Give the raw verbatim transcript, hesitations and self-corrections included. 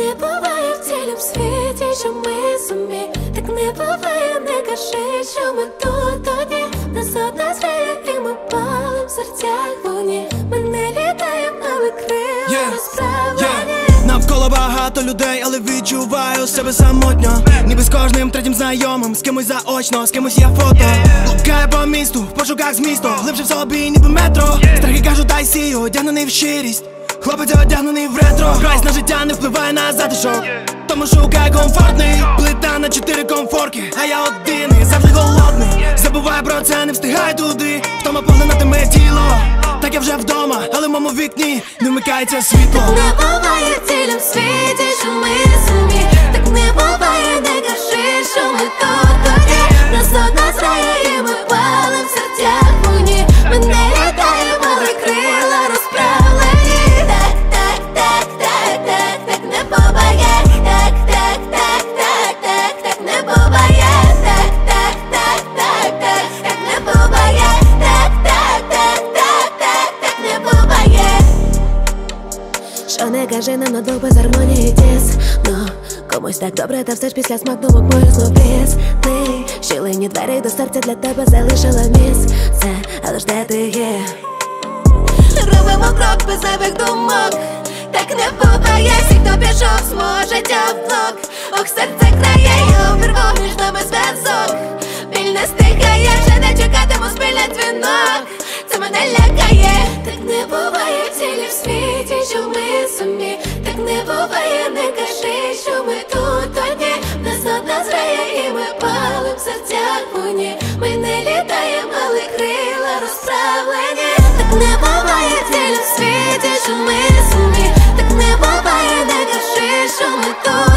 не буває в цілім світі, що ми самі. Так не буває, не кажи, що ми тут одні. Нас одна зграє і ми палим в серцях вогні. Ми не літаємо, але крила yeah. розправлені. yeah. Навколо багато людей, але відчуваю себе самотньо. Ніби з кожним третім знайомим, з кимось заочно, з кимось є фото. Блукаю по місту, в пошуках змісту, глибше в собі, ніби метро. Страхи кажуть, дай сію, одягнений в щирість. Хлопець одягнений в ретро. Прайс на життя не впливає на затишок, тому шукай комфортний. Плита на чотири комфорки, а я один і завжди голодний. Забувай про це, не встигай туди. Втома поглинатиме тіло. Так я вже вдома, але в моєму вікні не вмикається світло. Так не буває в цілім світі, що ми самі. Так не буває, не кажи, що ми тут одні. Нас одна зграя і ми палим в серцях вогні. Ми не літаємо, але крила розправлені. Так, так, так, так, так, так не буває. Так, так, так, так, так, так не буває. Так, так, так, так, так, так не буває. Так, так, так, так, так, так не буває. Що не кажи, нам на двох без гармонії тіс. Но комусь так добре, та все ж після смакнувок мою знов піс. Ти щілені двері до серця для тебе залишила місце. Але ж де ти є? Робимо крок без зайвих думок. Так не буває, всі, хто пішов з мого життя в блок. Ох, серце крає, я обірвав між нами зв'язок. Біль не стихає, вже не чекатиму спільний дзвінок. Це мене лякає. Так не буває в цілі в світі, що ми самі. Так не буває, не кажи, що ми тут одні. Нас одна зграя і ми палим в серцях вогні. Ми не літаємо, але крила розправлені. Так не буває в цілі в світі, що ми самі. Так не буває, не кажи, що ми тут